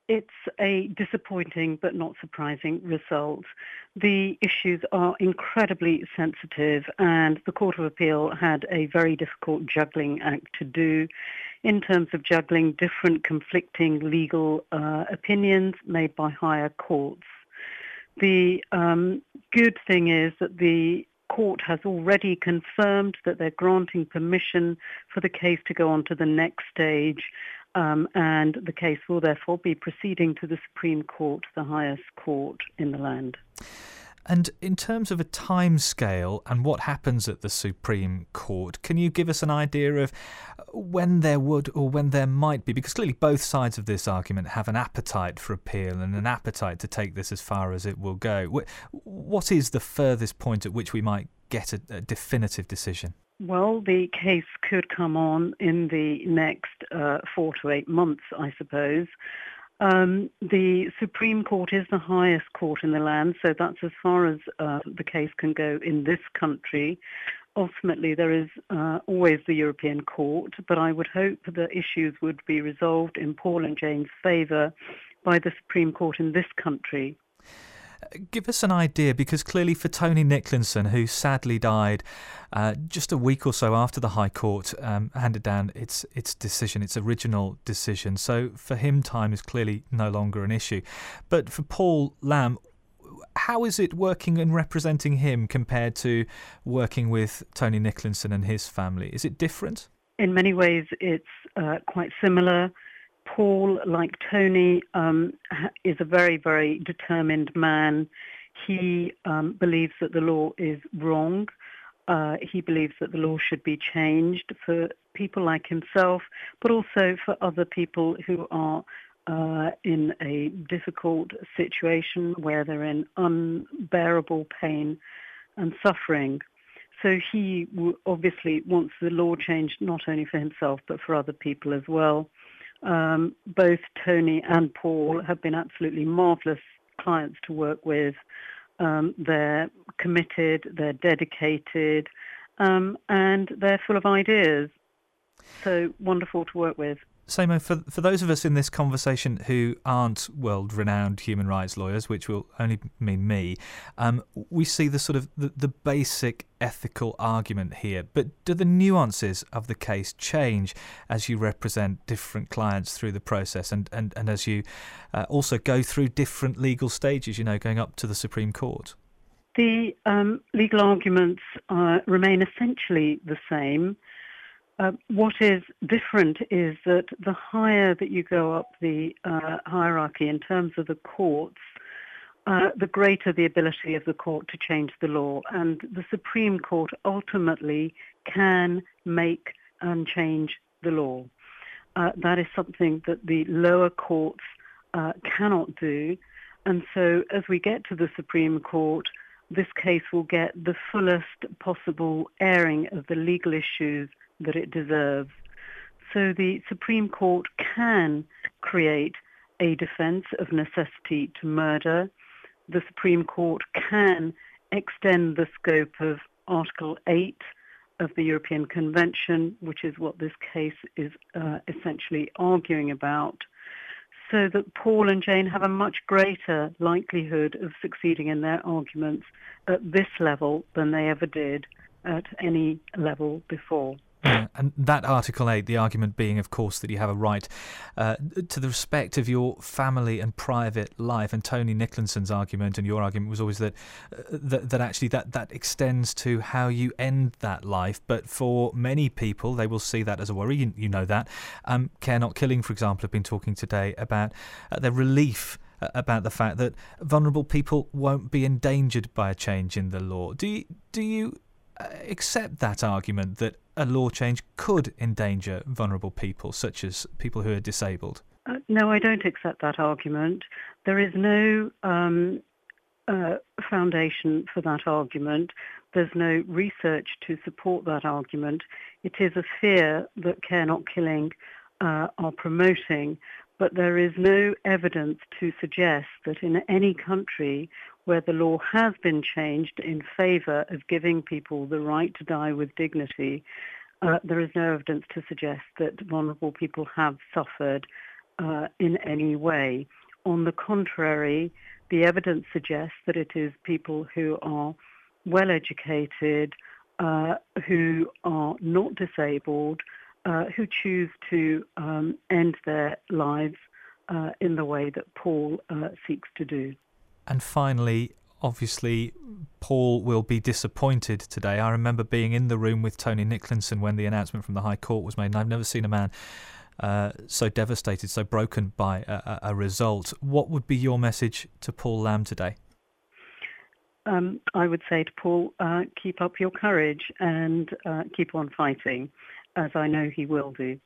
It's a disappointing but not surprising result. The issues are incredibly sensitive, and the Court of Appeal had a very difficult juggling act to do in terms of juggling different conflicting legal opinions made by higher courts. The good thing is that the court has already confirmed that they're granting permission for the case to go on to the next stage, and the case will therefore be proceeding to the Supreme Court, the highest court in the land. And in terms of a timescale and what happens at the Supreme Court, can you give us an idea of when there would or when there might be? Because clearly both sides of this argument have an appetite for appeal and an appetite to take this as far as it will go. What is the furthest point at which we might get a definitive decision? Well, the case could come on in the next 4 to 8 months, I suppose. The Supreme Court is the highest court in the land, so that's as far as the case can go in this country. Ultimately, there is always the European Court, but I would hope that issues would be resolved in Paul and Jane's favour by the Supreme Court in this country. Give us an idea, because clearly for Tony Nicklinson, who sadly died just a week or so after the High Court handed down its decision, its original decision, so for him time is clearly no longer an issue. But for Paul Lamb, how is it working and representing him compared to working with Tony Nicklinson and his family? Is it different? In many ways, it's quite similar. Paul, like Tony, is a very, very determined man. He believes that the law is wrong. He believes that the law should be changed for people like himself, but also for other people who are in a difficult situation where they're in unbearable pain and suffering. So he obviously wants the law changed not only for himself but for other people as well. Both Tony and Paul have been absolutely marvellous clients to work with. They're committed, they're dedicated, and they're full of ideas. So wonderful to work with. Samo, for those of us in this conversation who aren't world-renowned human rights lawyers, which will only mean me, we see the sort of the basic ethical argument here. But do the nuances of the case change as you represent different clients through the process and as you also go through different legal stages, going up to the Supreme Court? The legal arguments remain essentially the same. What is different is that the higher that you go up the hierarchy in terms of the courts, the greater the ability of the court to change the law. And the Supreme Court ultimately can make and change the law. That is something that the lower courts cannot do. And so as we get to the Supreme Court, this case will get the fullest possible airing of the legal issues that it deserves. So the Supreme Court can create a defence of necessity to murder. The Supreme Court can extend the scope of Article 8 of the European Convention, which is what this case is essentially arguing about, so that Paul and Jane have a much greater likelihood of succeeding in their arguments at this level than they ever did at any level before. Yeah, and that Article 8, the argument being, of course, that you have a right to the respect of your family and private life. And Tony Nicklinson's argument and your argument was always that actually that extends to how you end that life. But for many people, they will see that as a worry. You know that. Care Not Killing, for example, have been talking today about their relief about the fact that vulnerable people won't be endangered by a change in the law. Do you accept that argument that a law change could endanger vulnerable people, such as people who are disabled? No, I don't accept that argument. There is no foundation for that argument. There's no research to support that argument. It is a fear that Care Not Killing are promoting, but there is no evidence to suggest that in any country where the law has been changed in favour of giving people the right to die with dignity, there is no evidence to suggest that vulnerable people have suffered. in any way. On the contrary, the evidence suggests that it is people who are well educated, who are not disabled, who choose to end their lives in the way that Paul seeks to do. And finally, obviously, Paul will be disappointed today. I remember being in the room with Tony Nicholson when the announcement from the High Court was made, and I've never seen a man so devastated, so broken by a result. What would be your message to Paul Lamb today? I would say to Paul, keep up your courage and keep on fighting, as I know he will do.